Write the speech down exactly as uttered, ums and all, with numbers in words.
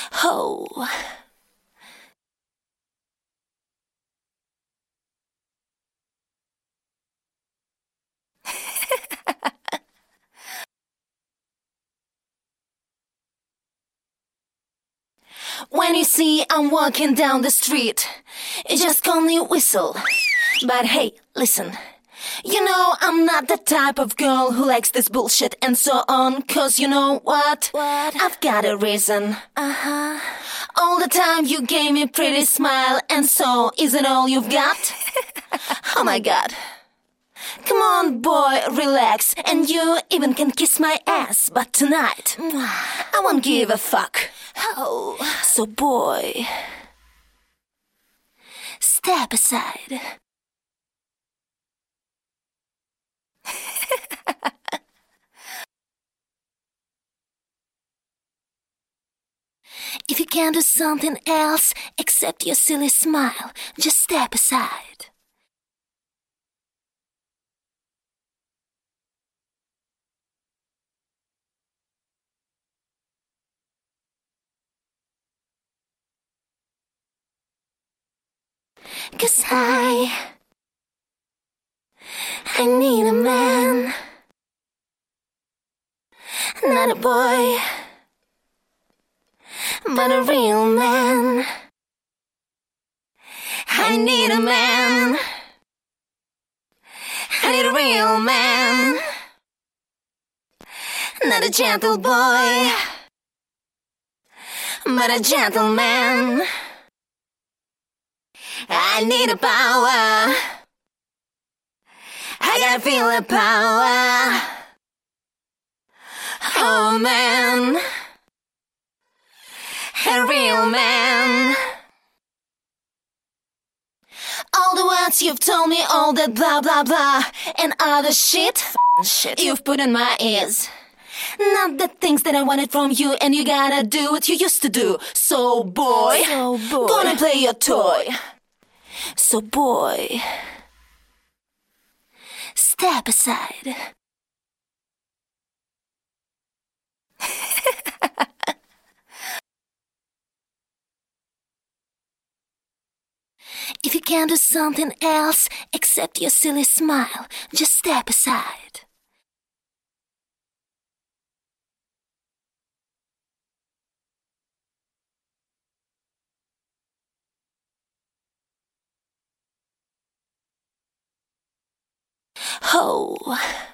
Ho. When you see I'm walking down the street, you just call me Whistle. But hey, listen, you know I'm not the type of girl who likes this bullshit and so on. Cause you know what? What? I've got a reason. Uh-huh. All the time you gave me pretty smile, and so is it all you've got? Oh my god. Come on boy, relax, and you even can kiss my ass. But tonight, I won't give a fuck. Oh. So boy, step aside. If you can't do something else except your silly smile, just step aside. Cause I, I need a man, not a boy, but a real man. I need a man, I need a real man, not a gentle boy, but a gentleman. I need a power, I gotta feel the power. Oh man, a real man. All the words you've told me, all that blah blah blah and other shit, shit you've put in my ears. Not the things that I wanted from you, and you gotta do what you used to do. So boy, So boy, gonna play your toy. So boy, step aside. If you can't do something else except your silly smile, just step aside. Ho.